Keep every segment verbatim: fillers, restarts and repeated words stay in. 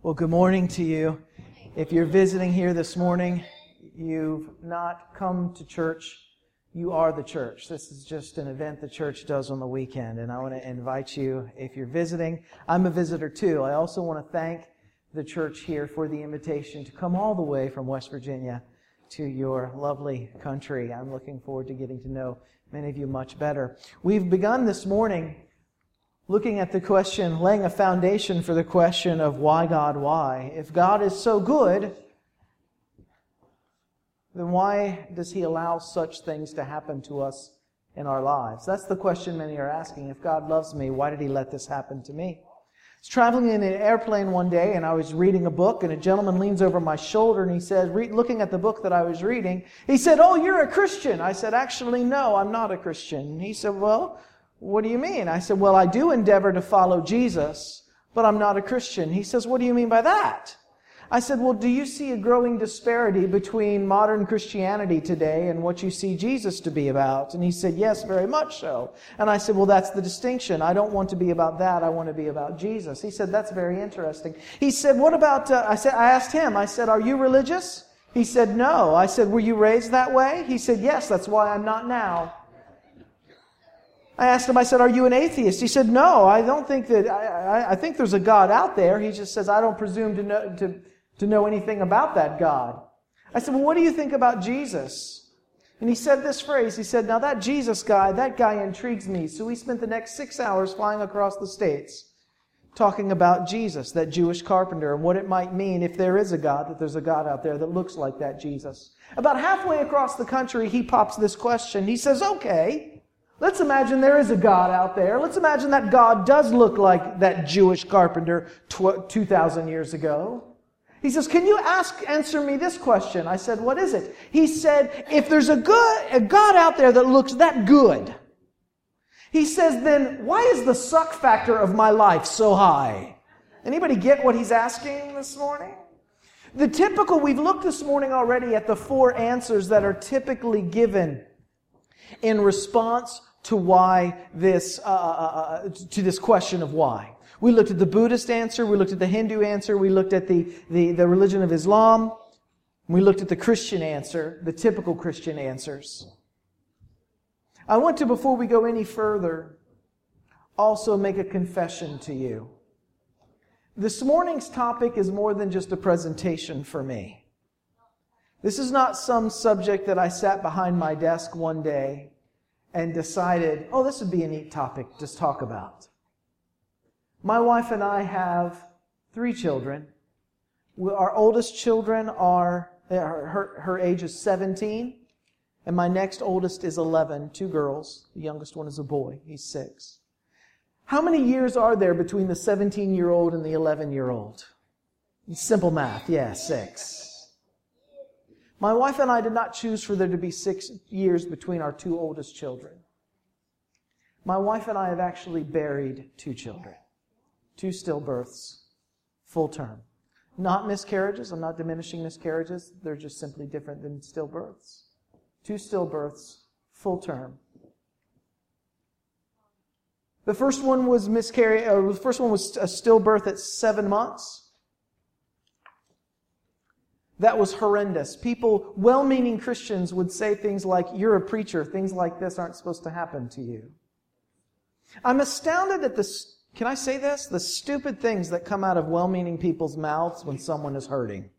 Well, good morning to you. If you're visiting here this morning, you've not come to church. You are the church. This is just an event the church does on the weekend, and I want to invite you, if you're visiting, I'm a visitor too. I also want to thank the church here for the invitation to come all the way from West Virginia to your lovely country. I'm looking forward to getting to know many of you much better. We've begun this morning looking at the question, laying a foundation for the question of why God, why? If God is so good, then why does He allow such things to happen to us in our lives? That's the question many are asking. If God loves me, why did He let this happen to me? I was traveling in an airplane one day, and I was reading a book, and a gentleman leans over my shoulder, and he said, re- looking at the book that I was reading, he said, "Oh, you're a Christian." I said, "Actually, no, I'm not a Christian." And he said, "Well, what do you mean?" I said, "Well, I do endeavor to follow Jesus, but I'm not a Christian." He says, "What do you mean by that?" I said, "Well, do you see a growing disparity between modern Christianity today and what you see Jesus to be about?" And he said, "Yes, very much so." And I said, "Well, that's the distinction. I don't want to be about that. I want to be about Jesus." He said, "That's very interesting." He said, "What about," uh, I said, I asked him, I said, "Are you religious?" He said, "No." I said, "Were you raised that way?" He said, "Yes, that's why I'm not now." I asked him, I said, "Are you an atheist?" He said, "No, I don't think that, I, I, I think there's a God out there. He just says, I don't presume to know, to, to know anything about that God." I said, "Well, what do you think about Jesus?" And he said this phrase, he said, "Now that Jesus guy, that guy intrigues me." So we spent the next six hours flying across the states talking about Jesus, that Jewish carpenter, and what it might mean if there is a God, that there's a God out there that looks like that Jesus. About halfway across the country, he pops this question. He says, "Okay, let's imagine there is a God out there. Let's imagine that God does look like that Jewish carpenter two thousand years ago." He says, "Can you ask, answer me this question?" I said, "What is it?" He said, "If there's a good, a God out there that looks that good," he says, "then why is the suck factor of my life so high?" Anybody get what he's asking this morning? The typical, we've looked this morning already at the four answers that are typically given in response to why this, uh, uh, to this question of why. We looked at the Buddhist answer, we looked at the Hindu answer, we looked at the, the, the religion of Islam, we looked at the Christian answer, the typical Christian answers. I want to, before we go any further, also make a confession to you. This morning's topic is more than just a presentation for me. This is not some subject that I sat behind my desk one day and decided, oh, this would be a neat topic to talk about. My wife and I have three children. Our oldest children are, her, her age is seventeen, and my next oldest is eleven, two girls. The youngest one is a boy, he's six. How many years are there between the seventeen-year-old and the eleven-year-old? Simple math, yeah, six. My wife and I did not choose for there to be six years between our two oldest children. My wife and I have actually buried two children. Two stillbirths, full term. Not miscarriages. I'm not diminishing miscarriages. They're just simply different than stillbirths. Two stillbirths, full term. The first one was miscarriage. Uh, the first one was a stillbirth at seven months. That was horrendous. People, well-meaning Christians, would say things like, "You're a preacher. Things like this aren't supposed to happen to you." I'm astounded at the, can I say this? The stupid things that come out of well-meaning people's mouths when someone is hurting.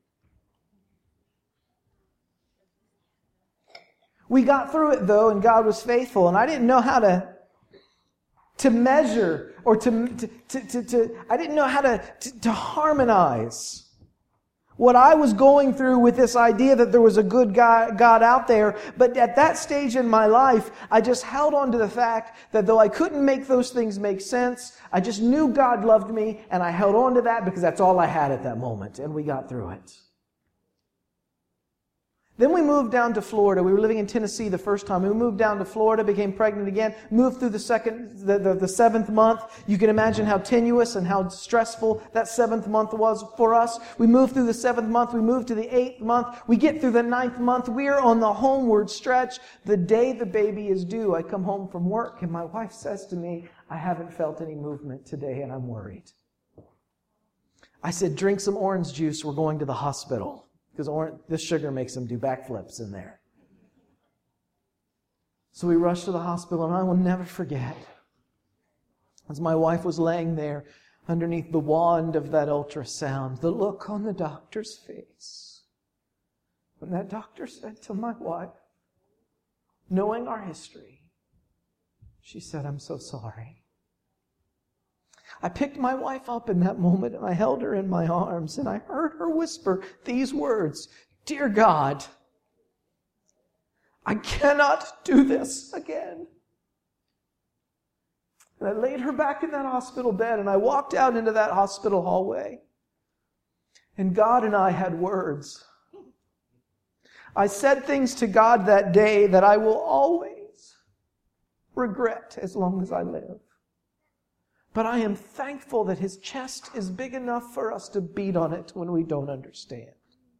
We got through it though, and God was faithful, and I didn't know how to to measure or to to to, to, to I didn't know how to, to to harmonize what I was going through with this idea that there was a good God, God out there. But at that stage in my life, I just held on to the fact that though I couldn't make those things make sense, I just knew God loved me, and I held on to that because that's all I had at that moment, and we got through it. Then we moved down to Florida. We were living in Tennessee the first time. We moved down to Florida, became pregnant again, moved through the second, the, the, the seventh month. You can imagine how tenuous and how stressful that seventh month was for us. We moved through the seventh month. We moved to the eighth month. We get through the ninth month. We are on the homeward stretch. The day the baby is due, I come home from work and my wife says to me, "I haven't felt any movement today and I'm worried." I said, drink some orange juice. We're going to the hospital. Because or- this sugar makes them do backflips in there. So we rushed to the hospital, and I will never forget, as my wife was laying there underneath the wand of that ultrasound, the look on the doctor's face. When that doctor said to my wife, knowing our history, she said, I'm so sorry. I picked my wife up in that moment, and I held her in my arms, and I heard her whisper these words, Dear God, I cannot do this again. And I laid her back in that hospital bed, and I walked out into that hospital hallway. And God and I had words. I said things to God that day that I will always regret as long as I live. But I am thankful that His chest is big enough for us to beat on it when we don't understand.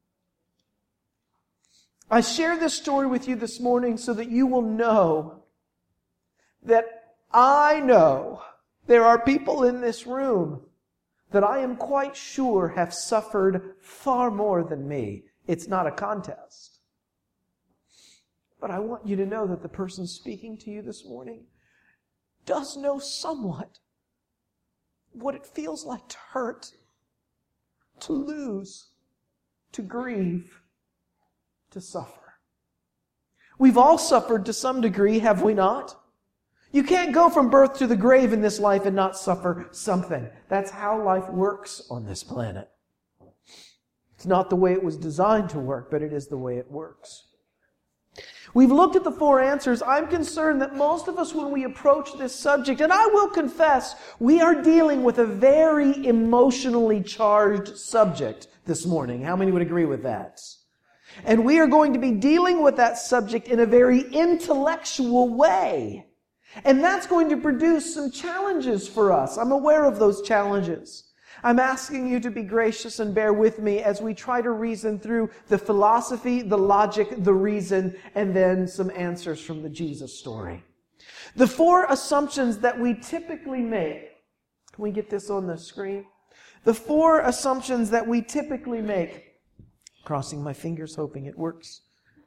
I share this story with you this morning so that you will know that I know there are people in this room that I am quite sure have suffered far more than me. It's not a contest. But I want you to know that the person speaking to you this morning does know somewhat what it feels like to hurt, to lose, to grieve, to suffer. We've all suffered to some degree, have we not? You can't go from birth to the grave in this life and not suffer something. That's how life works on this planet. It's not the way it was designed to work, but it is the way it works. We've looked at the four answers. I'm concerned that most of us, when we approach this subject, and I will confess, we are dealing with a very emotionally charged subject this morning. How many would agree with that? And we are going to be dealing with that subject in a very intellectual way. And that's going to produce some challenges for us. I'm aware of those challenges. I'm asking you to be gracious and bear with me as we try to reason through the philosophy, the logic, the reason, and then some answers from the Jesus story. The four assumptions that we typically make. Can we get this on the screen? The four assumptions that we typically make. Crossing my fingers, hoping it works.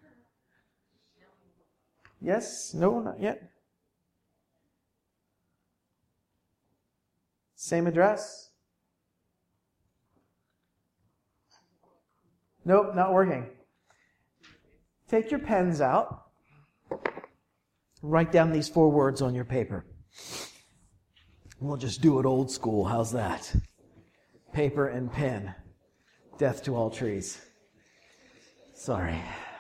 Yes? No? Not yet? Same address? Nope, not working. Take your pens out. Write down these four words on your paper. We'll just do it old school. How's that? Paper and pen. Death to all trees. Sorry.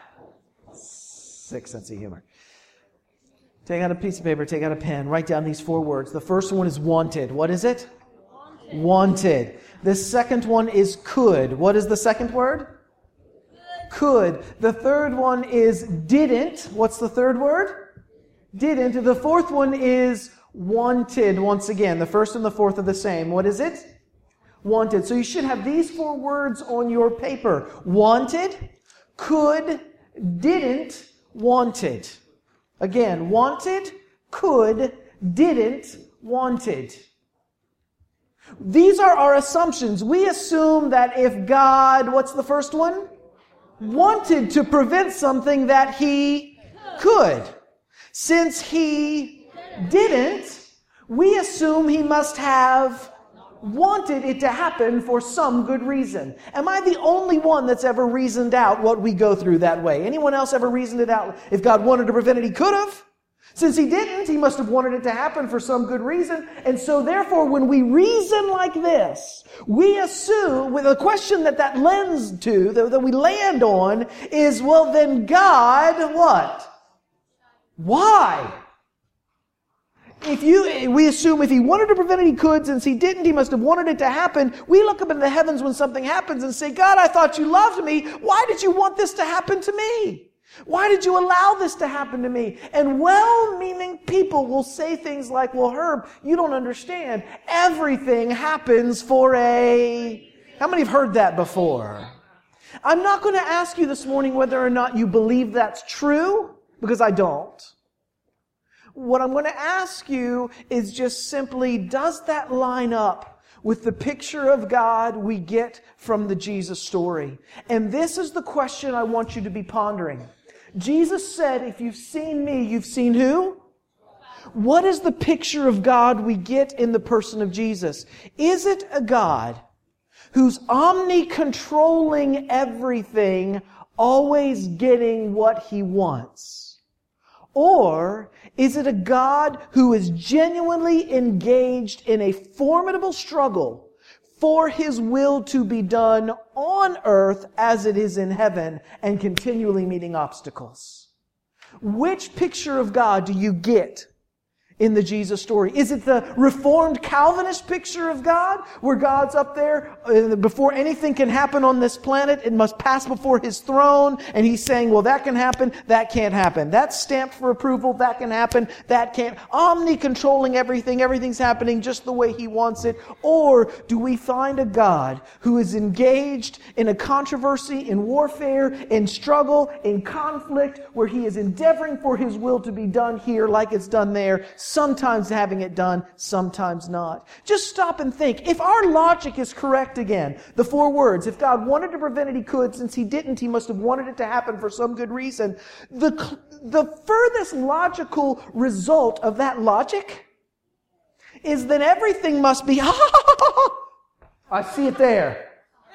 Sick sense of humor. Take out a piece of paper, take out a pen, write down these four words. The first one is wanted. What is it? Wanted. Wanted. The second one is could. What is the second word? Could. Could. The third one is didn't. What's the third word? Didn't. The fourth one is wanted. Once again, the first and the fourth are the same. What is it? Wanted. So you should have these four words on your paper. Wanted, could, didn't, wanted. Again, wanted, could, didn't, wanted. These are our assumptions. We assume that if God, what's the first one? Wanted to prevent something that He could. Since He didn't, we assume He must have wanted it to happen for some good reason. Am I the only one that's ever reasoned out what we go through that way? Anyone else ever reasoned it out? If God wanted to prevent it, He could have. Since He didn't, He must have wanted it to happen for some good reason. And so therefore, when we reason like this, we assume, with a question that that lends to, that, that we land on, is, well then God, what? Why? If you, we assume if He wanted to prevent it, He could. Since He didn't, He must have wanted it to happen. We look up into the heavens when something happens and say, God, I thought You loved me. Why did You want this to happen to me? Why did You allow this to happen to me? And well-meaning people will say things like, well, Herb, you don't understand. Everything happens for a... How many have heard that before? I'm not going to ask you this morning whether or not you believe that's true, because I don't. What I'm going to ask you is just simply, does that line up with the picture of God we get from the Jesus story. And this is the question I want you to be pondering. Jesus said, if you've seen me, you've seen who? What is the picture of God we get in the person of Jesus? Is it a God who's omni-controlling everything, always getting what He wants? Or is it a God who is genuinely engaged in a formidable struggle for His will to be done on earth as it is in heaven and continually meeting obstacles? Which picture of God do you get in the Jesus story? Is it the Reformed Calvinist picture of God, where God's up there, uh, before anything can happen on this planet, it must pass before His throne, and He's saying, well, that can happen, that can't happen. That's stamped for approval, that can happen, that can't. Omni-controlling everything, everything's happening just the way He wants it. Or do we find a God who is engaged in a controversy, in warfare, in struggle, in conflict, where He is endeavoring for His will to be done here like it's done there, sometimes having it done, sometimes not? Just stop and think. If our logic is correct again, the four words, if God wanted to prevent it, He could. Since He didn't, He must have wanted it to happen for some good reason. The, the furthest logical result of that logic is that everything must be, I see it there.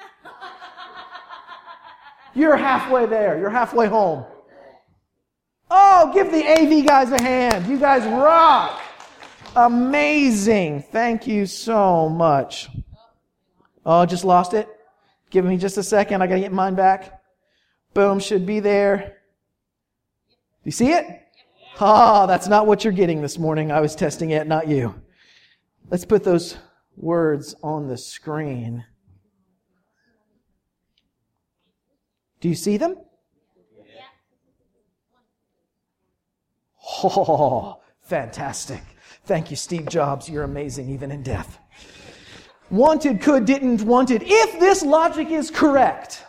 You're halfway there. You're halfway home. Oh, give the A V guys a hand. You guys rock. Amazing. Thank you so much. Oh, just lost it. Give me just a second. I got to get mine back. Boom, should be there. Do you see it? Ah, oh, that's not what you're getting this morning. I was testing it, not you. Let's put those words on the screen. Do you see them? Oh, fantastic. Thank you, Steve Jobs. You're amazing, even in death. Wanted, could, didn't, wanted. If this logic is correct,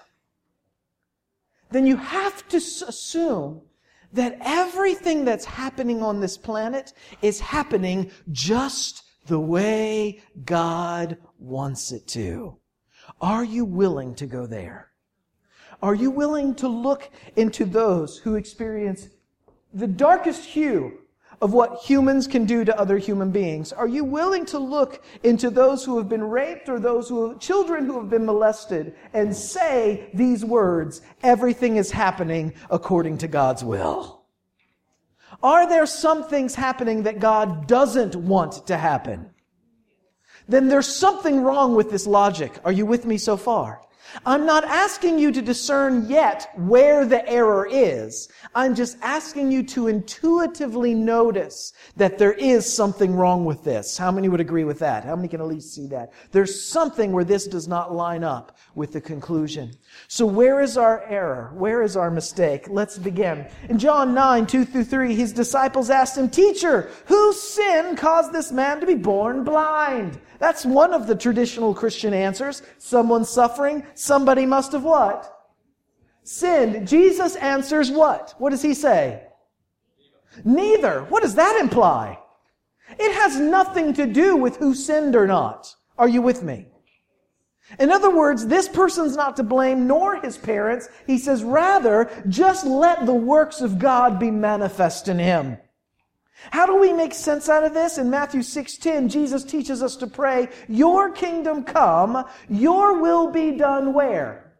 then you have to assume that everything that's happening on this planet is happening just the way God wants it to. Are you willing to go there? Are you willing to look into those who experience the darkest hue of what humans can do to other human beings? Are you willing to look into those who have been raped or those who have, children who have been molested and say these words, everything is happening according to God's will? Are there some things happening that God doesn't want to happen? Then there's something wrong with this logic. Are you with me so far? I'm not asking you to discern yet where the error is. I'm just asking you to intuitively notice that there is something wrong with this. How many would agree with that? How many can at least see that? There's something where this does not line up with the conclusion. So where is our error? Where is our mistake? Let's begin. In John nine, two through three, His disciples asked Him, "Teacher, whose sin caused this man to be born blind?" That's one of the traditional Christian answers. Someone's suffering. Somebody must have what? Sinned. Jesus answers what? What does He say? Neither. What does that imply? It has nothing to do with who sinned or not. Are you with me? In other words, this person's not to blame, nor his parents. He says, rather, just let the works of God be manifest in him. How do we make sense out of this? In Matthew six ten, Jesus teaches us to pray, "Your kingdom come, your will be done" where?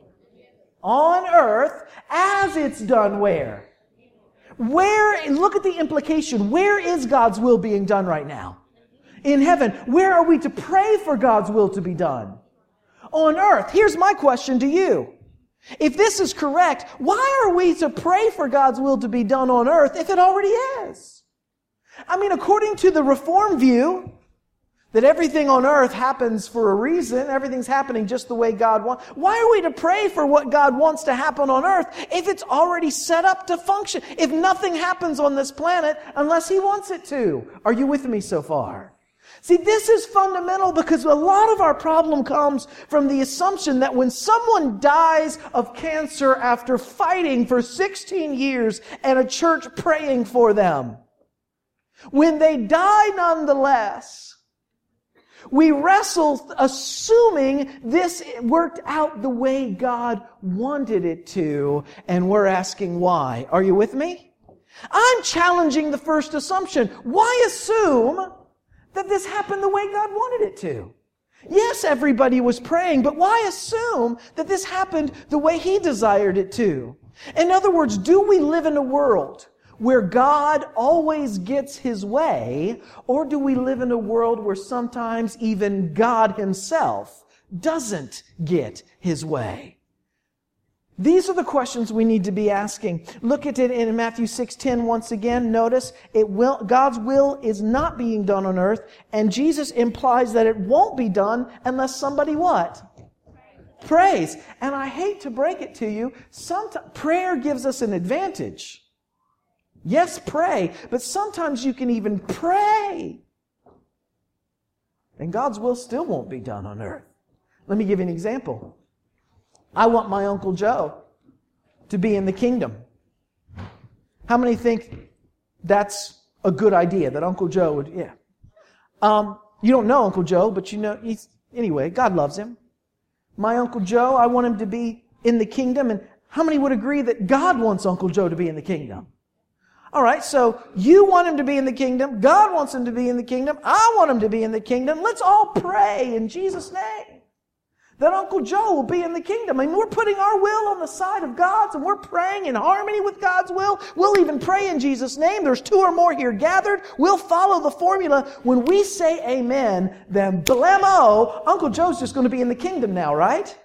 On earth, as it's done where? Where, look at the implication. Where is God's will being done right now? In heaven. Where are we to pray for God's will to be done? On earth. Here's my question to you. If this is correct, why are we to pray for God's will to be done on earth if it already is? I mean, according to the Reformed view, that everything on earth happens for a reason, everything's happening just the way God wants, why are we to pray for what God wants to happen on earth if it's already set up to function? If nothing happens on this planet unless He wants it to? Are you with me so far? See, this is fundamental because a lot of our problem comes from the assumption that when someone dies of cancer after fighting for sixteen years and a church praying for them, when they die nonetheless, We wrestle assuming this worked out the way God wanted it to, and we're asking why. Are you with me? I'm challenging the first assumption. Why assume that this happened the way God wanted it to? Yes, everybody was praying, but why assume that this happened the way He desired it to? In other words, do we live in a world where God always gets His way, or do we live in a world where sometimes even God Himself doesn't get His way? These are the questions we need to be asking. Look at it in Matthew six ten once again. Notice it will, God's will is not being done on earth, and Jesus implies that it won't be done unless somebody what? Prays. And I hate to break it to you, sometimes prayer gives us an advantage. Yes, pray, but sometimes you can even pray, and God's will still won't be done on earth. Let me give you an example. I want my Uncle Joe to be in the kingdom. How many think that's a good idea, that Uncle Joe would, yeah. Um, you don't know Uncle Joe, but you know, he's, anyway, God loves him. My Uncle Joe, I want him to be in the kingdom, and how many would agree that God wants Uncle Joe to be in the kingdom? All right, so you want him to be in the kingdom. God wants him to be in the kingdom. I want him to be in the kingdom. Let's all pray in Jesus' name that Uncle Joe will be in the kingdom. I mean, we're putting our will on the side of God's, and we're praying in harmony with God's will. We'll even pray in Jesus' name. There's two or more here gathered. We'll follow the formula. When we say amen, then blammo, Uncle Joe's just going to be in the kingdom now, right?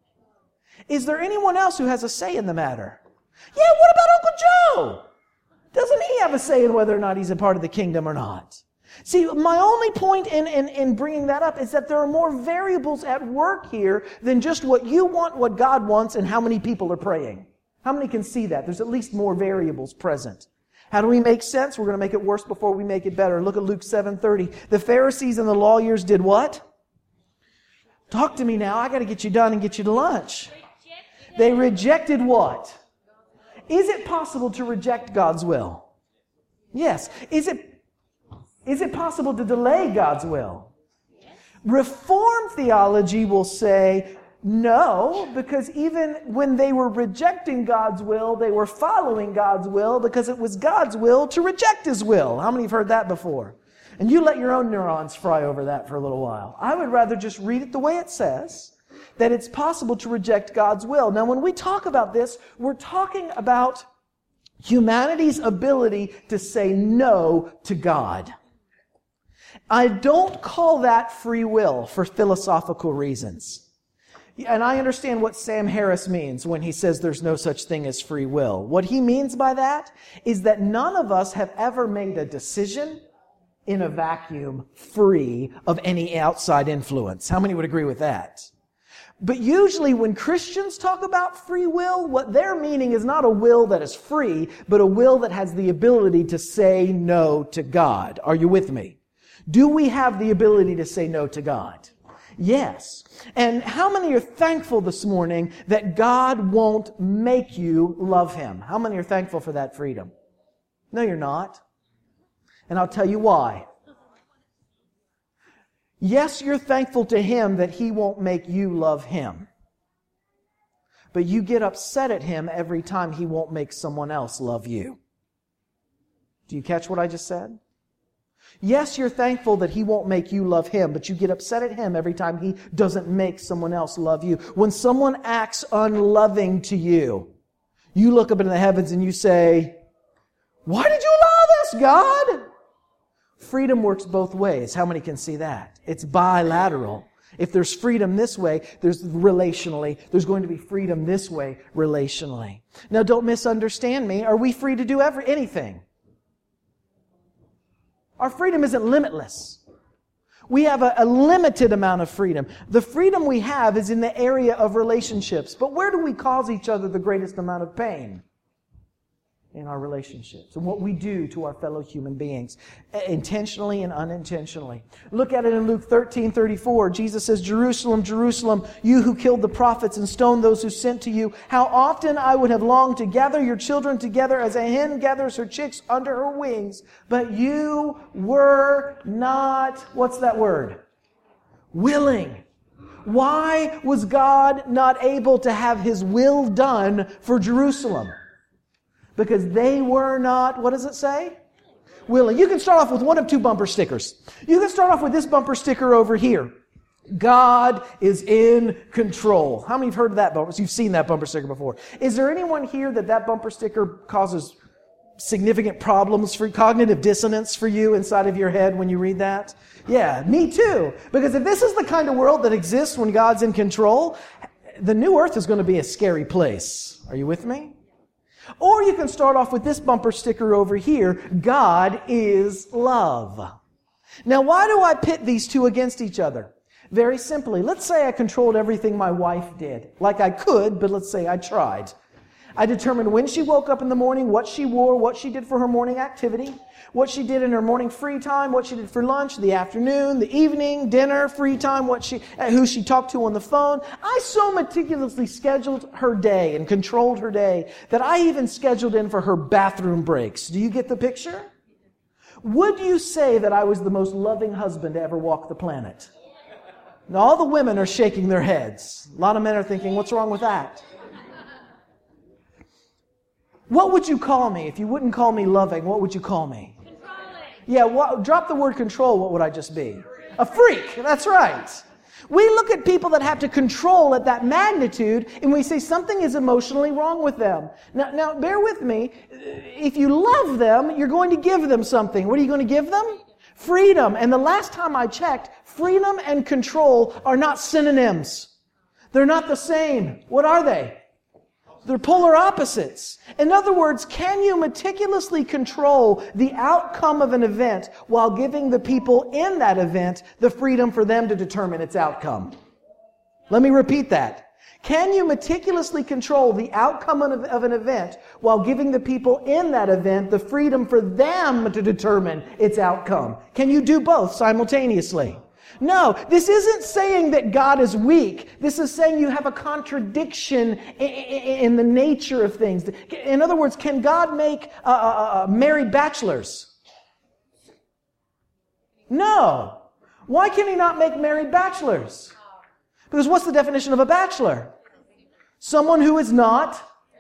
Is there anyone else who has a say in the matter? Yeah, what about Uncle Joe? Doesn't he have a say in whether or not he's a part of the kingdom or not? See, my only point in, in, in bringing that up is that there are more variables at work here than just what you want, what God wants, and how many people are praying. How many can see that? There's at least more variables present. How do we make sense? We're going to make it worse before we make it better. Look at Luke seven thirty. The Pharisees and the lawyers did what? Talk to me now. I got to get you done and get you to lunch. They rejected what? Is it possible to reject God's will? Yes. Is it, is it possible to delay God's will? Reformed theology will say no, because even when they were rejecting God's will, they were following God's will because it was God's will to reject His will. How many have heard that before? And you let your own neurons fry over that for a little while. I would rather just read it the way it says, that it's possible to reject God's will. Now, when we talk about this, we're talking about humanity's ability to say no to God. I don't call that free will for philosophical reasons. And I understand what Sam Harris means when he says there's no such thing as free will. What he means by that is that none of us have ever made a decision in a vacuum free of any outside influence. How many would agree with that? But usually when Christians talk about free will, what they're meaning is not a will that is free, but a will that has the ability to say no to God. Are you with me? Do we have the ability to say no to God? Yes. And how many are thankful this morning that God won't make you love Him? How many are thankful for that freedom? No, you're not. And I'll tell you why. Yes, you're thankful to Him that He won't make you love Him. But you get upset at Him every time He won't make someone else love you. Do you catch what I just said? Yes, you're thankful that He won't make you love Him, but you get upset at Him every time He doesn't make someone else love you. When someone acts unloving to you, you look up into the heavens and you say, "Why did you allow this, God?" Freedom works both ways. How many can see that? It's bilateral. If there's freedom this way, there's relationally. There's going to be freedom this way, relationally. Now, don't misunderstand me. Are we free to do every anything? Our freedom isn't limitless. We have a, a limited amount of freedom. The freedom we have is in the area of relationships. But where do we cause each other the greatest amount of pain? In our relationships and what we do to our fellow human beings, intentionally and unintentionally. Look at it in Luke thirteen thirty-four. Jesus says, "Jerusalem, Jerusalem, you who killed the prophets and stoned those who sent to you, how often I would have longed to gather your children together as a hen gathers her chicks under her wings, but you were not," what's that word? willing. Why was God not able to have His will done for Jerusalem? Because they were not, what does it say? Willing. You can start off with one of two bumper stickers. You can start off with this bumper sticker over here. God is in control. How many have heard of that bumper? You've seen that bumper sticker before. Is there anyone here that that bumper sticker causes significant problems for cognitive dissonance for you inside of your head when you read that? Yeah, me too. Because if this is the kind of world that exists when God's in control, the new earth is going to be a scary place. Are you with me? Or you can start off with this bumper sticker over here. God is love. Now, why do I pit these two against each other? Very simply, let's say I controlled everything my wife did. Like I could, but let's say I tried. I determined when she woke up in the morning, what she wore, what she did for her morning activity, what she did in her morning free time, what she did for lunch, the afternoon, the evening, dinner, free time, what she, who she talked to on the phone. I so meticulously scheduled her day and controlled her day that I even scheduled in for her bathroom breaks. Do you get the picture? Would you say that I was the most loving husband to ever walk the planet? Now, all the women are shaking their heads. A lot of men are thinking, what's wrong with that? What would you call me? If you wouldn't call me loving, what would you call me? Controlling. Yeah, what, drop the word control, what would I just be? A freak, that's right. We look at people that have to control at that magnitude and we say something is emotionally wrong with them. Now, now bear with me. If you love them, you're going to give them something. What are you going to give them? Freedom. And the last time I checked, freedom and control are not synonyms. They're not the same. What are they? They're polar opposites. In other words, can you meticulously control the outcome of an event while giving the people in that event the freedom for them to determine its outcome? Let me repeat that. Can you meticulously control the outcome of an event while giving the people in that event the freedom for them to determine its outcome? Can you do both simultaneously? No, this isn't saying that God is weak. This is saying you have a contradiction in the nature of things. In other words, can God make uh, uh, married bachelors? No. Why can He not make married bachelors? Because what's the definition of a bachelor? Someone who is not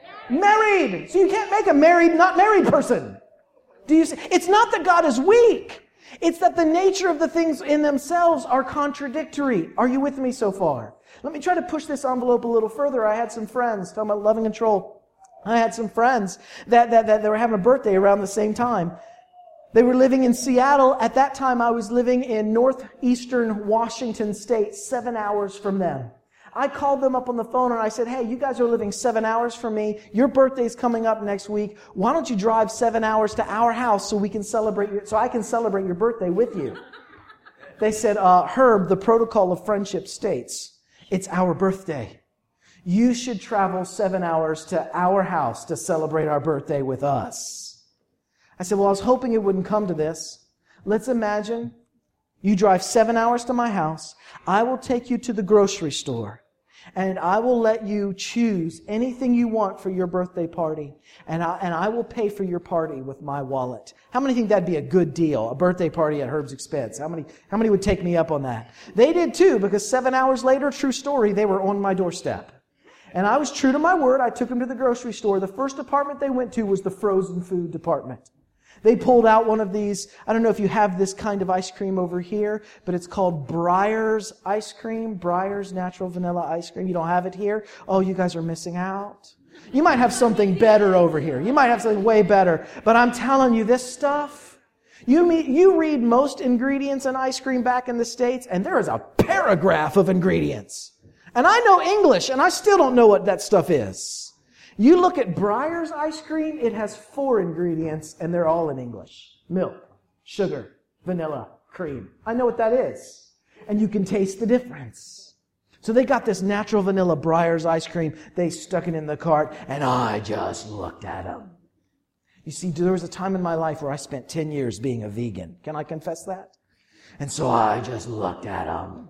married. So you can't make a married, not married person. Do you see? It's not that God is weak. It's that the nature of the things in themselves are contradictory. Are you with me so far? Let me try to push this envelope a little further. I had some friends, talking about loving control. I had some friends that, that, that they were having a birthday around the same time. They were living in Seattle. At that time, I was living in northeastern Washington State, seven hours from them. I called them up on the phone and I said, hey, you guys are living seven hours from me. Your birthday's coming up next week. Why don't you drive seven hours to our house so we can celebrate your, so I can celebrate your birthday with you? They said, uh, Herb, the protocol of friendship states, it's our birthday. You should travel seven hours to our house to celebrate our birthday with us. I said, well, I was hoping it wouldn't come to this. Let's imagine you drive seven hours to my house. I will take you to the grocery store. And I will let you choose anything you want for your birthday party. And I, and I will pay for your party with my wallet. How many think that'd be a good deal? A birthday party at Herb's expense. How many, how many would take me up on that? They did too, because seven hours later, true story, they were on my doorstep. And I was true to my word. I took them to the grocery store. The first department they went to was the frozen food department. They pulled out one of these, I don't know if you have this kind of ice cream over here, but it's called Breyers ice cream, Breyers natural vanilla ice cream. You don't have it here? Oh, you guys are missing out. You might have something better over here. You might have something way better. But I'm telling you, this stuff, you meet, you read most ingredients in ice cream back in the States, and there is a paragraph of ingredients. And I know English, and I still don't know what that stuff is. You look at Breyers ice cream, it has four ingredients, and they're all in English. Milk, sugar, vanilla, cream. I know what that is. And you can taste the difference. So they got this natural vanilla Breyers ice cream. They stuck it in the cart, and I just looked at them. You see, there was a time in my life where I spent ten years being a vegan. Can I confess that? And so I just looked at them.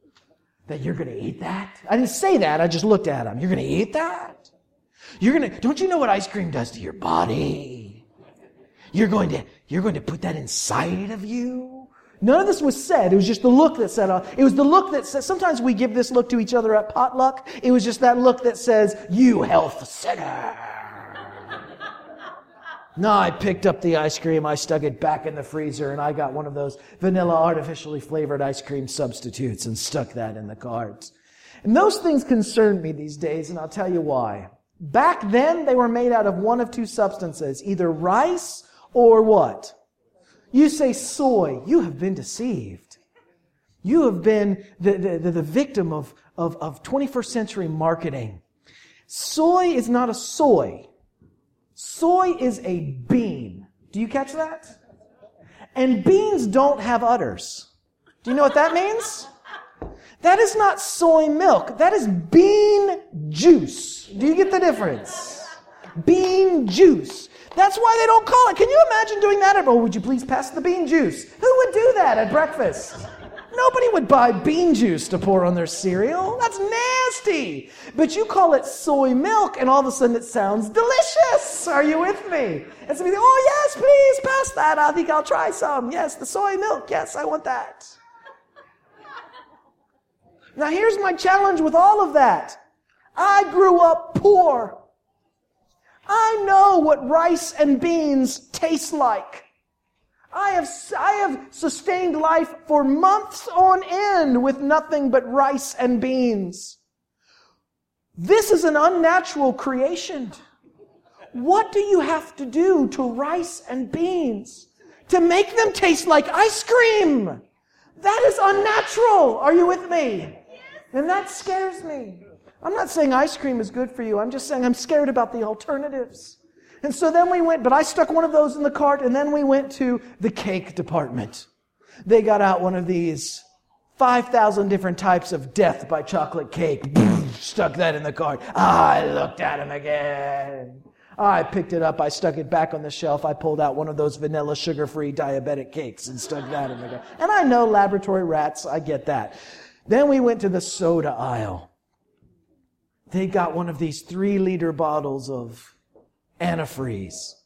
That you're going to eat that? I didn't say that. I just looked at them. You're going to eat that? You're going to, don't you know what ice cream does to your body? You're going to, you're going to put that inside of you? None of this was said. It was just the look that said, uh, it was the look that says, sometimes we give this look to each other at potluck. It was just that look that says, you health sinner. No, I picked up the ice cream, I stuck it back in the freezer, and I got one of those vanilla artificially flavored ice cream substitutes and stuck that in the cart. And those things concern me these days, and I'll tell you why. Back then, they were made out of one of two substances, either rice or what? You say soy. You have been deceived. You have been the, the, the victim of, of, of twenty-first century marketing. Soy is not a soy. Soy is a bean. Do you catch that? And beans don't have udders. Do you know what that means? That is not soy milk. That is bean juice. Do you get the difference? Bean juice. That's why they don't call it. Can you imagine doing that? Oh, would you please pass the bean juice? Who would do that at breakfast? Nobody would buy bean juice to pour on their cereal. That's nasty. But you call it soy milk, and all of a sudden it sounds delicious. Are you with me? And somebody, oh yes, please pass that. I think I'll try some. Yes, the soy milk. Yes, I want that. Now here's my challenge with all of that. I grew up poor. I know what rice and beans taste like. I have, I have sustained life for months on end with nothing but rice and beans. This is an unnatural creation. What do you have to do to rice and beans to make them taste like ice cream? That is unnatural. Are you with me? And that scares me. I'm not saying ice cream is good for you. I'm just saying I'm scared about the alternatives. And so then we went, but I stuck one of those in the cart, and then we went to the cake department. They got out one of these five thousand different types of death by chocolate cake. Stuck that in the cart. I looked at him again. I picked it up. I stuck it back on the shelf. I pulled out one of those vanilla sugar-free diabetic cakes and stuck that in the cart. And I know laboratory rats. I get that. Then we went to the soda aisle. They got one of these three-liter bottles of antifreeze,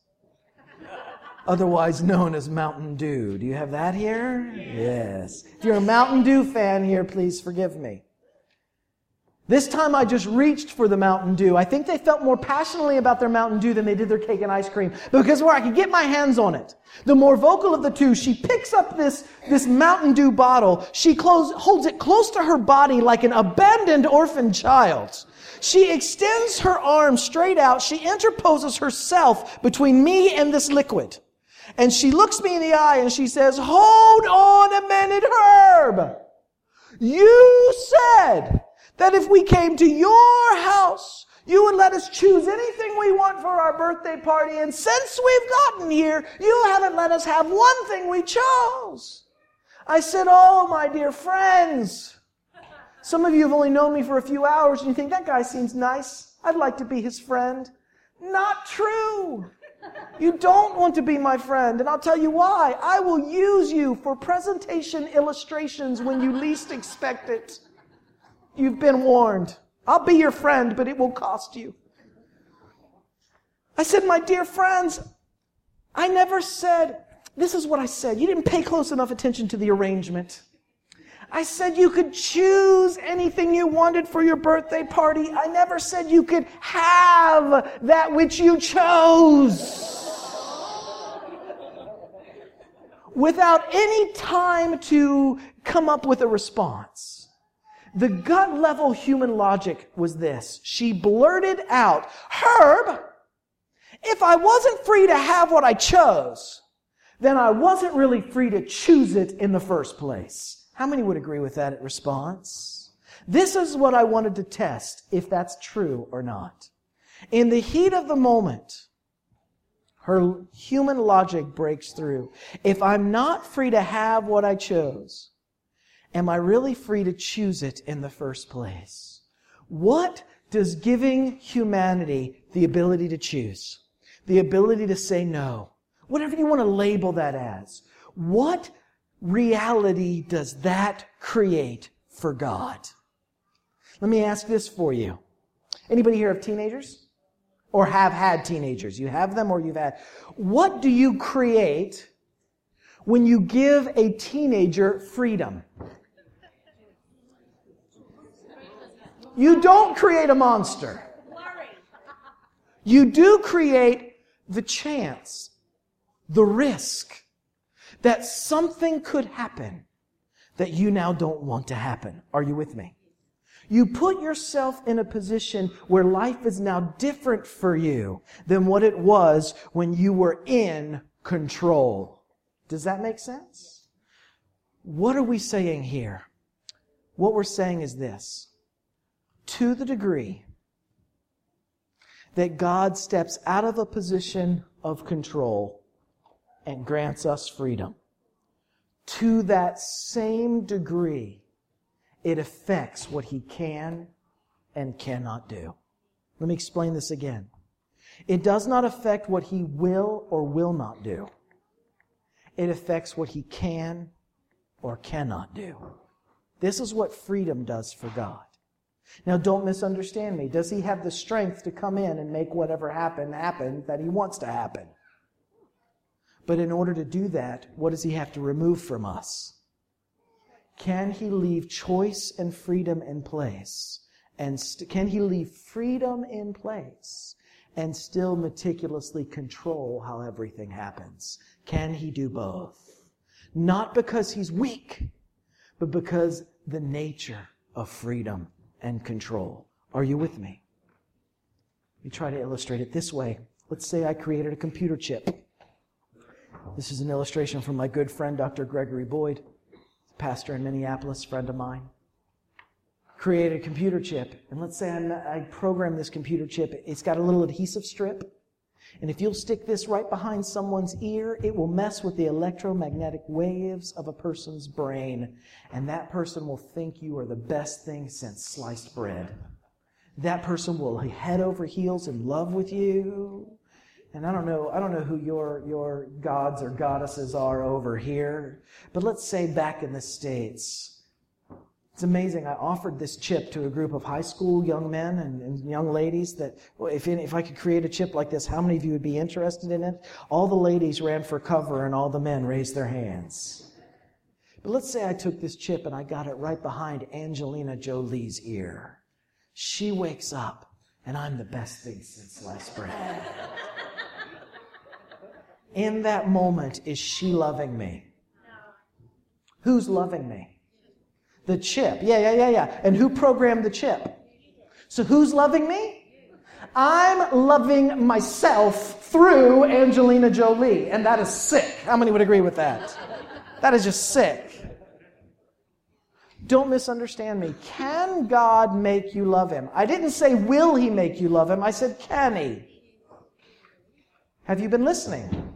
otherwise known as Mountain Dew. Do you have that here? Yes. If you're a Mountain Dew fan here, please forgive me. This time I just reached for the Mountain Dew. I think they felt more passionately about their Mountain Dew than they did their cake and ice cream, because where I could get my hands on it. The more vocal of the two, she picks up this, this Mountain Dew bottle. She close, holds it close to her body like an abandoned orphan child. She extends her arm straight out. She interposes herself between me and this liquid. And she looks me in the eye and she says, hold on a minute, Herb. You said that if we came to your house, you would let us choose anything we want for our birthday party. And since we've gotten here, you haven't let us have one thing we chose. I said, oh, my dear friends, some of you have only known me for a few hours and you think, that guy seems nice. I'd like to be his friend. Not true. You don't want to be my friend, and I'll tell you why. I will use you for presentation illustrations when you least expect it. You've been warned. I'll be your friend, but it will cost you. I said, my dear friends, I never said, this is what I said. You didn't pay close enough attention to the arrangement. I said you could choose anything you wanted for your birthday party. I never said you could have that which you chose. Without any time to come up with a response. The gut level human logic was this. She blurted out, Herb, if I wasn't free to have what I chose, then I wasn't really free to choose it in the first place. How many would agree with that response? This is what I wanted to test, if that's true or not. In the heat of the moment, her human logic breaks through. If I'm not free to have what I chose, am I really free to choose it in the first place? What does giving humanity the ability to choose, the ability to say no, whatever you want to label that as, what reality does that create for God? Let me ask this for you. Anybody here have teenagers? Or have had teenagers? You have them or you've had. What do you create when you give a teenager freedom. You don't create a monster. You do create the chance, the risk that something could happen that you now don't want to happen. Are you with me? You put yourself in a position where life is now different for you than what it was when you were in control. Does that make sense? What are we saying here? What we're saying is this. To the degree that God steps out of a position of control and grants us freedom, to that same degree, it affects what He can and cannot do. Let me explain this again. It does not affect what He will or will not do. It affects what He can or cannot do. This is what freedom does for God. Now, don't misunderstand me. Does He have the strength to come in and make whatever happen, happen that He wants to happen? But in order to do that, what does He have to remove from us? Can He leave choice and freedom in place? And st- can He leave freedom in place and still meticulously control how everything happens? Can He do both? Not because He's weak, but because the nature of freedom and control. Are you with me? Let me try to illustrate it this way. Let's say I created a computer chip. This is an illustration from my good friend, Doctor Gregory Boyd, pastor in Minneapolis, friend of mine. Created a computer chip. And let's say I'm, I program this computer chip. It's got a little adhesive strip. And if you'll stick this right behind someone's ear, it will mess with the electromagnetic waves of a person's brain. And that person will think you are the best thing since sliced bread. That person will head over heels in love with you. And I don't know, I don't know who your, your gods or goddesses are over here. But let's say back in the States. It's amazing. I offered this chip to a group of high school young men and, and young ladies that, well, if, if I could create a chip like this, how many of you would be interested in it? All the ladies ran for cover and all the men raised their hands. But let's say I took this chip and I got it right behind Angelina Jolie's ear. She wakes up and I'm the best thing since sliced bread. In that moment, is she loving me? Who's loving me? The chip. Yeah, yeah, yeah, yeah. And who programmed the chip? So who's loving me? I'm loving myself through Angelina Jolie. And that is sick. How many would agree with that? That is just sick. Don't misunderstand me. Can God make you love Him? I didn't say, will He make you love Him? I said, can He? Have you been listening?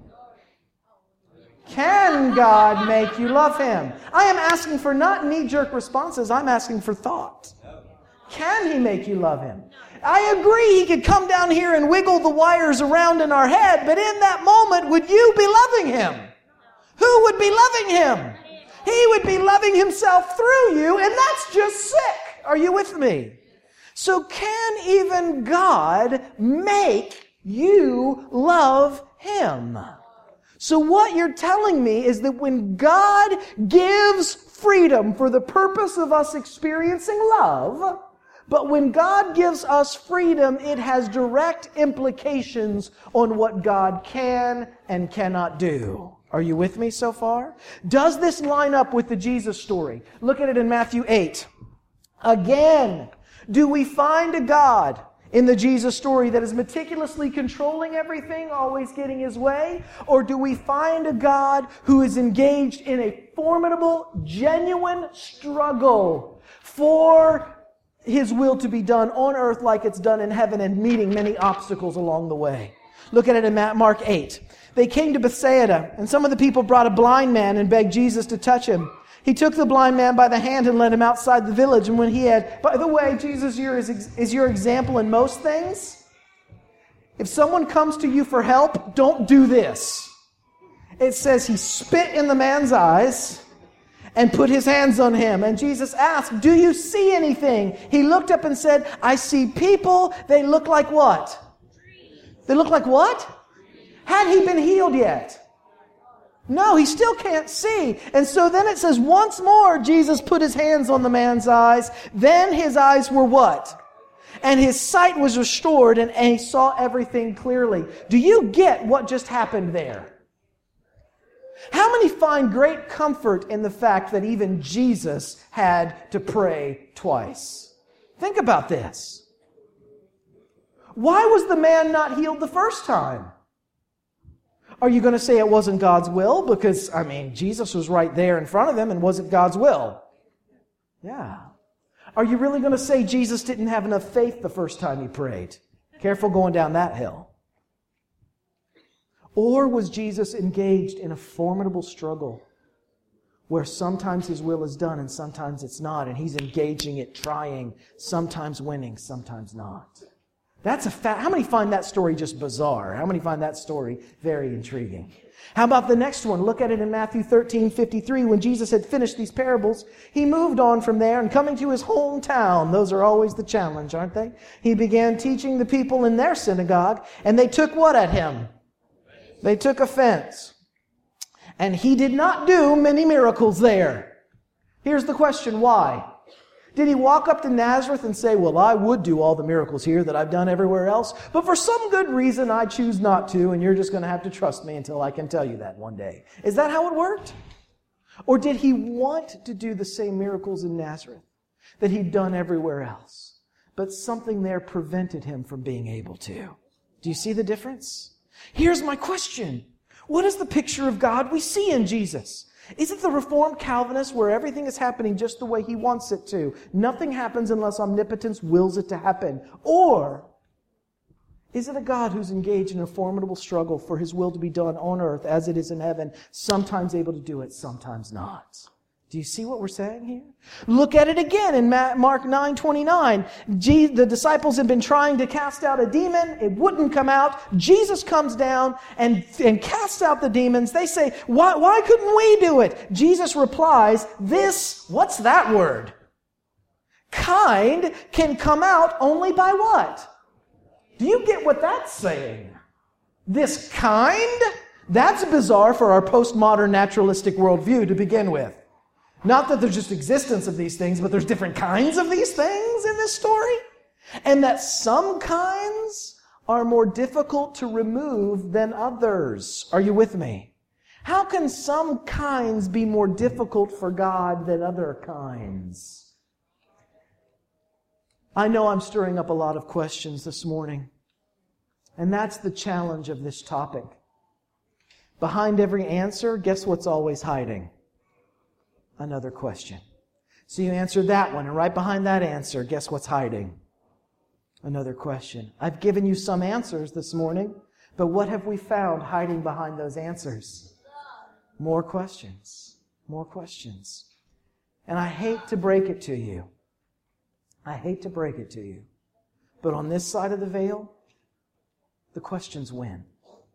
Can God make you love Him? I am asking for not knee-jerk responses. I'm asking for thought. Can He make you love Him? I agree He could come down here and wiggle the wires around in our head, but in that moment, would you be loving Him? Who would be loving Him? He would be loving Himself through you, and that's just sick. Are you with me? So can even God make you love Him? So what you're telling me is that when God gives freedom for the purpose of us experiencing love, but when God gives us freedom, it has direct implications on what God can and cannot do. Are you with me so far? Does this line up with the Jesus story? Look at it in Matthew eight. Again, do we find a God in the Jesus story that is meticulously controlling everything, always getting His way? Or do we find a God who is engaged in a formidable, genuine struggle for His will to be done on earth like it's done in heaven and meeting many obstacles along the way? Look at it in Mark eight. They came to Bethsaida, and some of the people brought a blind man and begged Jesus to touch him. He took the blind man by the hand and led him outside the village. And when he had... By the way, Jesus is, is your example in most things. If someone comes to you for help, don't do this. It says he spit in the man's eyes and put his hands on him. And Jesus asked, do you see anything? He looked up and said, I see people. They look like what? They look like what? Had he been healed yet? No, he still can't see. And so then it says, once more Jesus put his hands on the man's eyes. Then his eyes were what? And his sight was restored, and, and he saw everything clearly. Do you get what just happened there? How many find great comfort in the fact that even Jesus had to pray twice? Think about this. Why was the man not healed the first time? Are you going to say it wasn't God's will? Because, I mean, Jesus was right there in front of him, and was it God's will? Yeah. Are you really going to say Jesus didn't have enough faith the first time he prayed? Careful going down that hill. Or was Jesus engaged in a formidable struggle where sometimes his will is done and sometimes it's not, and he's engaging it, trying, sometimes winning, sometimes not? That's a fact. How many find that story just bizarre? How many find that story very intriguing? How about the next one? Look at it in Matthew thirteen fifty-three. When Jesus had finished these parables, he moved on from there, and coming to his hometown, those are always the challenge, aren't they? He began teaching the people in their synagogue, and they took what at him? They took offense. And he did not do many miracles there. Here's the question, why? Did he walk up to Nazareth and say, well, I would do all the miracles here that I've done everywhere else, but for some good reason I choose not to, and you're just going to have to trust me until I can tell you that one day? Is that how it worked? Or did he want to do the same miracles in Nazareth that he'd done everywhere else, but something there prevented him from being able to? Do you see the difference? Here's my question. What is the picture of God we see in Jesus? Is it the Reformed Calvinist where everything is happening just the way he wants it to? Nothing happens unless omnipotence wills it to happen. Or is it a God who's engaged in a formidable struggle for his will to be done on earth as it is in heaven, sometimes able to do it, sometimes not? Do you see what we're saying here? Look at it again in Mark nine twenty-nine. The disciples have been trying to cast out a demon. It wouldn't come out. Jesus comes down and, and casts out the demons. They say, why, why couldn't we do it? Jesus replies, this, what's that word? Kind can come out only by what? Do you get what that's saying? This kind? That's bizarre for our postmodern naturalistic worldview to begin with. Not that there's just existence of these things, but there's different kinds of these things in this story. And that some kinds are more difficult to remove than others. Are you with me? How can some kinds be more difficult for God than other kinds? I know I'm stirring up a lot of questions this morning. And that's the challenge of this topic. Behind every answer, guess what's always hiding? Another question. So you answered that one, and right behind that answer, guess what's hiding? Another question. I've given you some answers this morning, but what have we found hiding behind those answers? More questions. More questions. And I hate to break it to you. I hate to break it to you. But on this side of the veil, the questions win.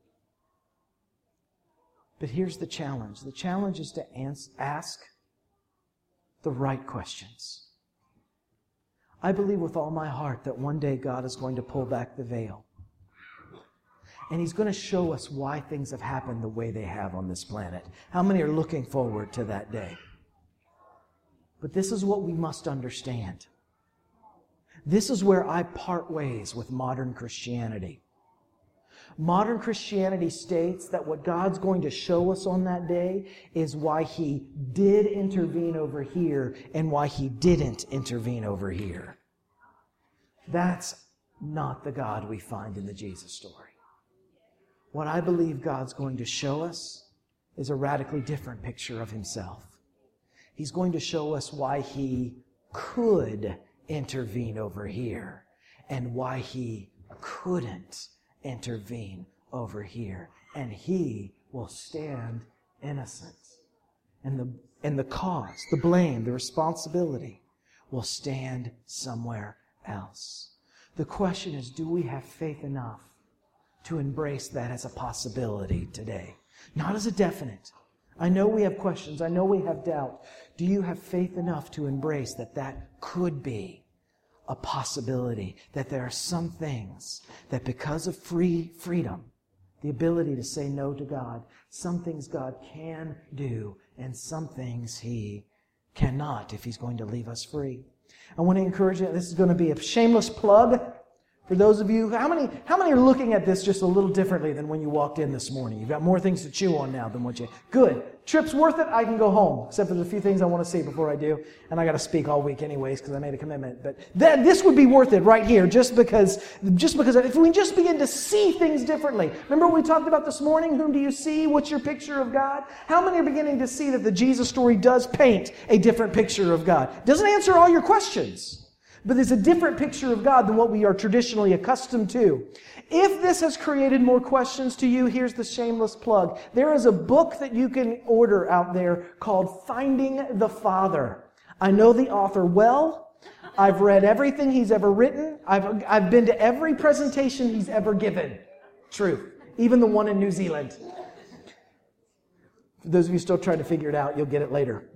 But here's the challenge. The challenge is to ask the right questions. I believe with all my heart that one day God is going to pull back the veil. And He's going to show us why things have happened the way they have on this planet. How many are looking forward to that day? But this is what we must understand. This is where I part ways with modern Christianity. Modern Christianity states that what God's going to show us on that day is why He did intervene over here and why He didn't intervene over here. That's not the God we find in the Jesus story. What I believe God's going to show us is a radically different picture of Himself. He's going to show us why He could intervene over here and why He couldn't intervene over here, and He will stand innocent. And the, and the cause, the blame, the responsibility will stand somewhere else. The question is, do we have faith enough to embrace that as a possibility today? Not as a definite. I know we have questions. I know we have doubt. Do you have faith enough to embrace that that could be a possibility, that there are some things that because of free freedom The ability to say no to God. Some things God can do, and some things He cannot if He's going to leave us free. I want to encourage you, this is going to be a shameless plug for those of you, how many how many are looking at this just a little differently than when you walked in this morning? You've got more things to chew on now than what you... Good. Trip's worth it. I can go home, except for there's a few things I want to say before I do. And I got to speak all week anyways because I made a commitment. But that, this would be worth it right here just because, just because if we just begin to see things differently. Remember what we talked about this morning? Whom do you see? What's your picture of God? How many are beginning to see that the Jesus story does paint a different picture of God? It doesn't answer all your questions. But there's a different picture of God than what we are traditionally accustomed to. If this has created more questions to you, here's the shameless plug. There is a book that you can order out there called Finding the Father. I know the author well. I've read everything he's ever written. I've, I've been to every presentation he's ever given. Truth. Even the one in New Zealand. For those of you still trying to figure it out, you'll get it later.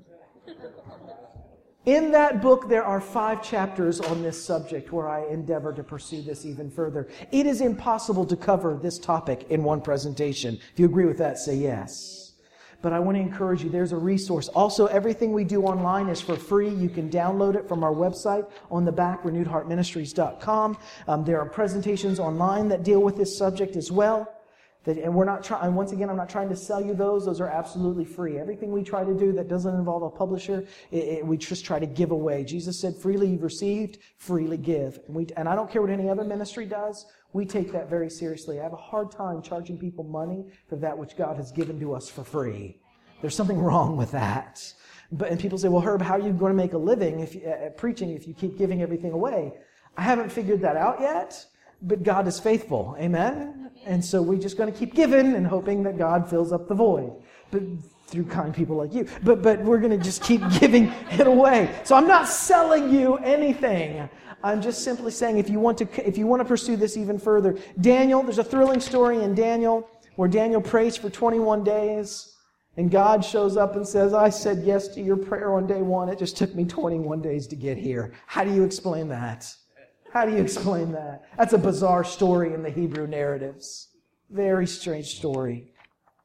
In that book, there are five chapters on this subject where I endeavor to pursue this even further. It is impossible to cover this topic in one presentation. If you agree with that, say yes. But I want to encourage you, there's a resource. Also, everything we do online is for free. You can download it from our website on the back, renewed heart ministries dot com. Um, there are presentations online that deal with this subject as well. That, and we're not trying, once again, I'm not trying to sell you those. Those are absolutely free. Everything we try to do that doesn't involve a publisher, it, it, we just try to give away. Jesus said, freely you've received, freely give. And, we, and I don't care what any other ministry does. We take that very seriously. I have a hard time charging people money for that which God has given to us for free. There's something wrong with that. But, and people say, well, Herb, how are you going to make a living if you, uh, preaching if you keep giving everything away? I haven't figured that out yet. But God is faithful. Amen? And so we're just going to keep giving and hoping that God fills up the void. But through kind people like you. But but we're going to just keep giving it away. So I'm not selling you anything. I'm just simply saying if you want to if you want to pursue this even further, Daniel, there's a thrilling story in Daniel where Daniel prays for twenty-one days and God shows up and says, I said yes to your prayer on day one. It just took me twenty-one days to get here. How do you explain that? How do you explain that? That's a bizarre story in the Hebrew narratives. Very strange story.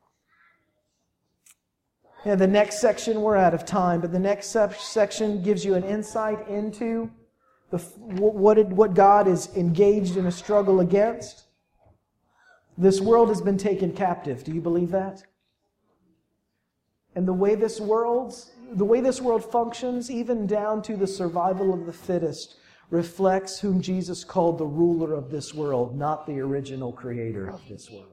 Yeah, the next section, we're out of time, but the next section gives you an insight into the, what, it, what God is engaged in a struggle against. This world has been taken captive. Do you believe that? And the way this world's, the way this world functions, even down to the survival of the fittest, reflects whom Jesus called the ruler of this world, not the original creator of this world.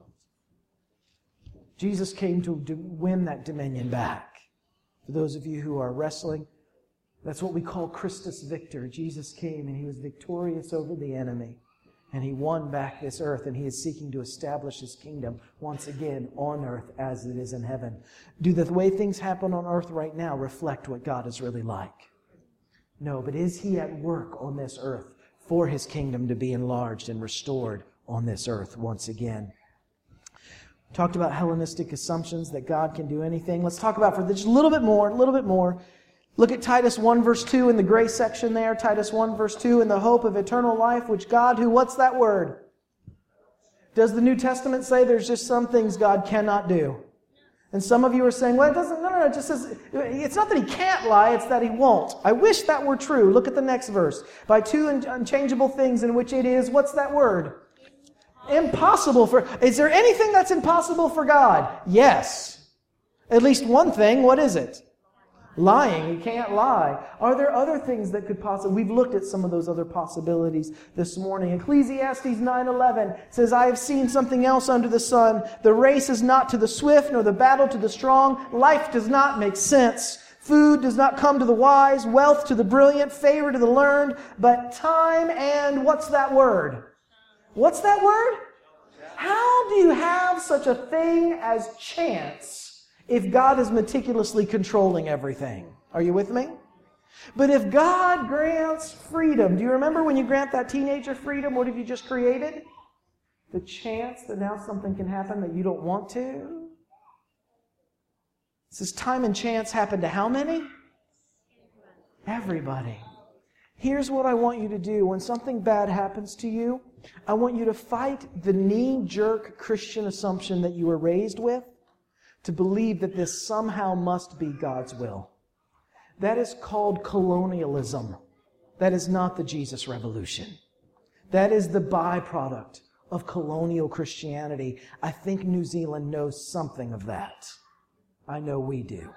Jesus came to win that dominion back. For those of you who are wrestling, that's what we call Christus Victor. Jesus came and He was victorious over the enemy. And He won back this earth, and He is seeking to establish His kingdom once again on earth as it is in heaven. Do the way things happen on earth right now reflect what God is really like? No, but is He at work on this earth for His kingdom to be enlarged and restored on this earth once again? Talked about Hellenistic assumptions that God can do anything. Let's talk about for just a little bit more, a little bit more. Look at Titus one verse two in the gray section there. Titus one verse two, in the hope of eternal life, which God, who, what's that word? Does the New Testament say there's just some things God cannot do? And some of you are saying, well, it doesn't, no, no, no, it just says, it's not that He can't lie, it's that He won't. I wish that were true. Look at the next verse. By two unchangeable things in which it is, what's that word? Impossible for, is there anything that's impossible for God? Yes. At least one thing, what is it? Lying. He can't lie. Are there other things that could possibly... We've looked at some of those other possibilities this morning. Ecclesiastes nine eleven says, I have seen something else under the sun. The race is not to the swift, nor the battle to the strong. Life does not make sense. Food does not come to the wise. Wealth to the brilliant. Favor to the learned. But time and... What's that word? What's that word? How do you have such a thing as chance if God is meticulously controlling everything? Are you with me? But if God grants freedom, do you remember when you grant that teenager freedom, what have you just created? The chance that now something can happen that you don't want to. It says time and chance happen to how many? Everybody. Here's what I want you to do. When something bad happens to you, I want you to fight the knee-jerk Christian assumption that you were raised with to believe that this somehow must be God's will. That is called colonialism. That is not the Jesus revolution. That is the byproduct of colonial Christianity. I think New Zealand knows something of that. I know we do.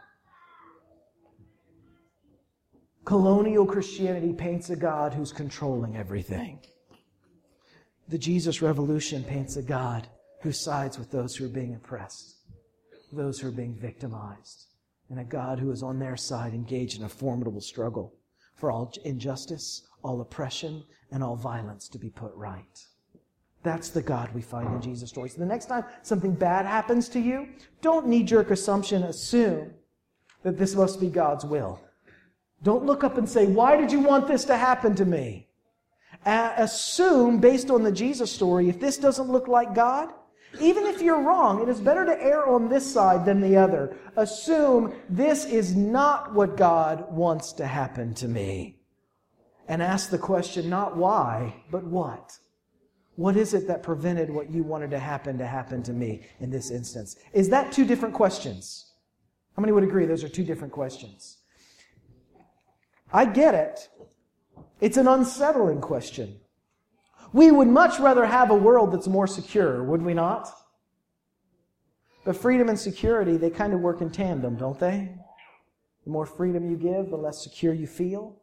Colonial Christianity paints a God who's controlling everything. The Jesus revolution paints a God who sides with those who are being oppressed, those who are being victimized, and a God who is on their side engaged in a formidable struggle for all injustice, all oppression, and all violence to be put right. That's the God we find in Jesus' story. So the next time something bad happens to you, don't knee-jerk assumption assume that this must be God's will. Don't look up and say, why did you want this to happen to me? Uh, assume, based on the Jesus story, if this doesn't look like God, even if you're wrong, it is better to err on this side than the other. Assume this is not what God wants to happen to me. And ask the question, not why, but what? What is it that prevented what you wanted to happen to happen to me in this instance? Is that two different questions? How many would agree those are two different questions? I get it. It's an unsettling question. We would much rather have a world that's more secure, would we not? But freedom and security, they kind of work in tandem, don't they? The more freedom you give, the less secure you feel.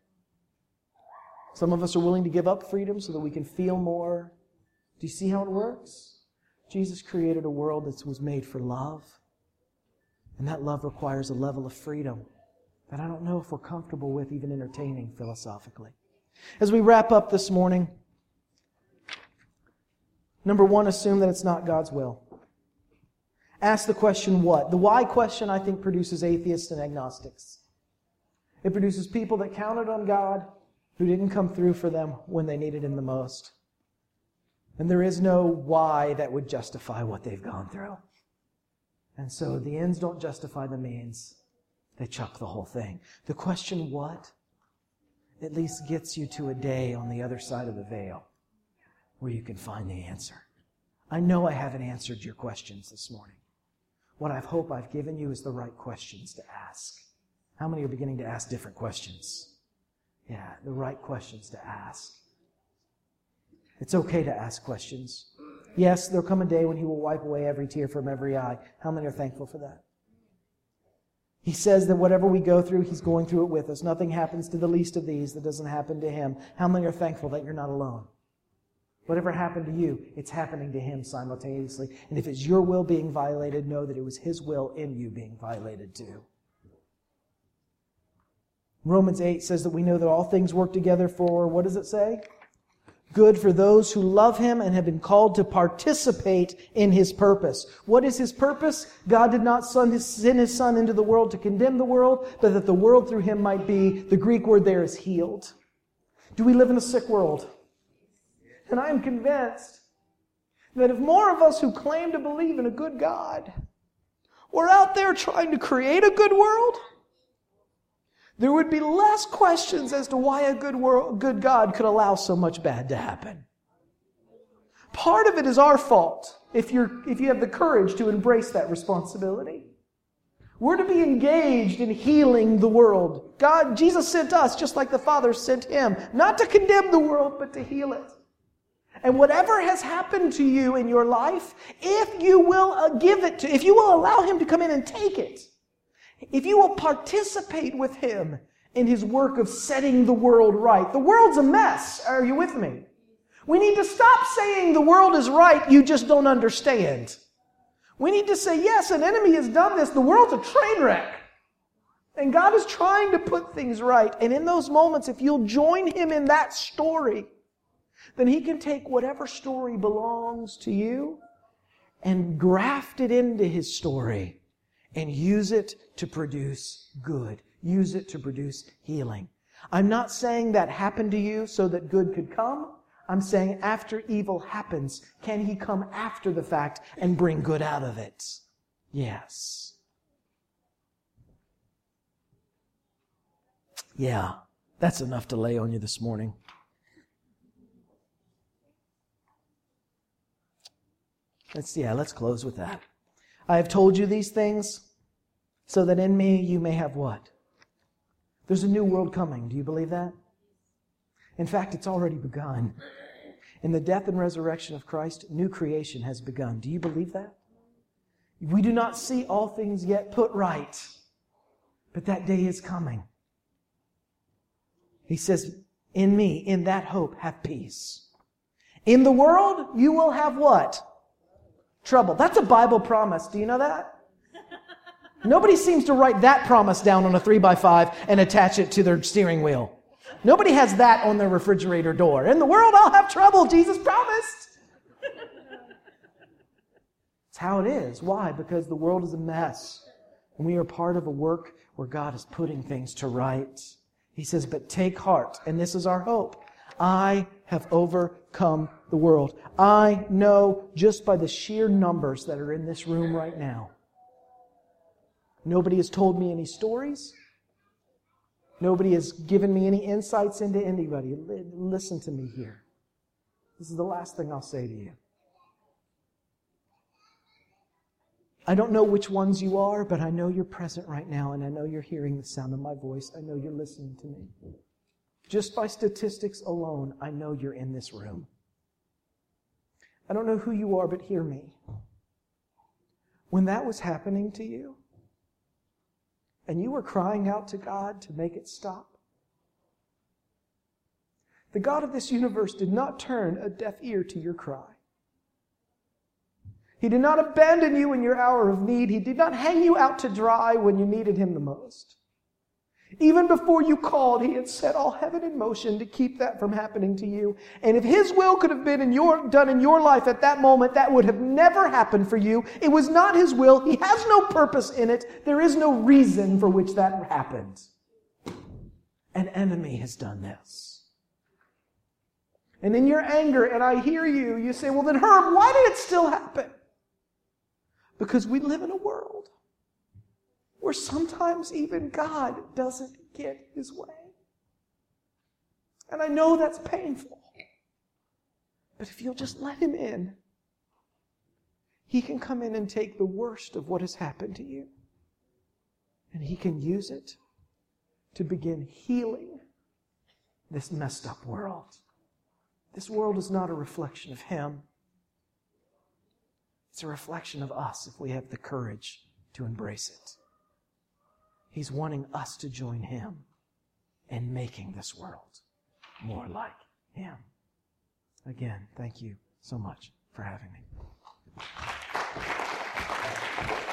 Some of us are willing to give up freedom so that we can feel more. Do you see how it works? Jesus created a world that was made for love. And that love requires a level of freedom that I don't know if we're comfortable with even entertaining philosophically. As we wrap up this morning, number one, assume that it's not God's will. Ask the question, what? The why question, I think, produces atheists and agnostics. It produces people that counted on God who didn't come through for them when they needed Him the most. And there is no why that would justify what they've gone through. And so the ends don't justify the means. They chuck the whole thing. The question, what, at least gets you to a day on the other side of the veil where you can find the answer. I know I haven't answered your questions this morning. What I hope I've given you is the right questions to ask. How many are beginning to ask different questions? Yeah, the right questions to ask. It's okay to ask questions. Yes, there'll come a day when He will wipe away every tear from every eye. How many are thankful for that? He says that whatever we go through, He's going through it with us. Nothing happens to the least of these that doesn't happen to Him. How many are thankful that you're not alone? Whatever happened to you, it's happening to Him simultaneously. And if it's your will being violated, know that it was His will in you being violated too. Romans eight says that we know that all things work together for, what does it say? Good for those who love Him and have been called to participate in His purpose. What is His purpose? God did not send His Son into the world to condemn the world, but that the world through Him might be, the Greek word there is healed. Do we live in a sick world? And I am convinced that if more of us who claim to believe in a good God were out there trying to create a good world, there would be less questions as to why a good world, good God could allow so much bad to happen. Part of it is our fault if you're if you have the courage to embrace that responsibility. We're to be engaged in healing the world. God, Jesus sent us just like the Father sent Him, not to condemn the world, but to heal it. And whatever has happened to you in your life, if you will give it to, if you will allow Him to come in and take it, if you will participate with Him in His work of setting the world right. The world's a mess. Are you with me? We need to stop saying the world is right, you just don't understand. We need to say, yes, an enemy has done this. The world's a train wreck. And God is trying to put things right. And in those moments, if you'll join Him in that story, then He can take whatever story belongs to you and graft it into His story and use it to produce good. Use it to produce healing. I'm not saying that happened to you so that good could come. I'm saying after evil happens, can He come after the fact and bring good out of it? Yes. Yeah, that's enough to lay on you this morning. Let's, yeah, let's close with that. I have told you these things so that in me you may have what? There's a new world coming. Do you believe that? In fact, it's already begun. In the death and resurrection of Christ, new creation has begun. Do you believe that? We do not see all things yet put right, but that day is coming. He says, in me, in that hope, have peace. In the world, you will have what? Trouble. That's a Bible promise. Do you know that? Nobody seems to write that promise down on a three by five and attach it to their steering wheel. Nobody has that on their refrigerator door. In the world, I'll have trouble. Jesus promised. It's how it is. Why? Because the world is a mess. And we are part of a work where God is putting things to right. He says, but take heart. And this is our hope. I have overcome the world. I know just by the sheer numbers that are in this room right now. Nobody has told me any stories. Nobody has given me any insights into anybody. Listen to me here. This is the last thing I'll say to you. I don't know which ones you are, but I know you're present right now, and I know you're hearing the sound of my voice. I know you're listening to me. Just by statistics alone, I know you're in this room. I don't know who you are, but hear me. When that was happening to you, and you were crying out to God to make it stop, the God of this universe did not turn a deaf ear to your cry. He did not abandon you in your hour of need. He did not hang you out to dry when you needed Him the most. Even before you called, He had set all heaven in motion to keep that from happening to you. And if His will could have been in your, done in your life at that moment, that would have never happened for you. It was not His will. He has no purpose in it. There is no reason for which that happened. An enemy has done this. And in your anger, and I hear you, you say, well then Herb, why did it still happen? Because we live in a world where sometimes even God doesn't get His way. And I know that's painful. But if you'll just let Him in, He can come in and take the worst of what has happened to you. And He can use it to begin healing this messed up world. This world is not a reflection of Him. It's a reflection of us if we have the courage to embrace it. He's wanting us to join Him in making this world more like Him. Again, thank you so much for having me.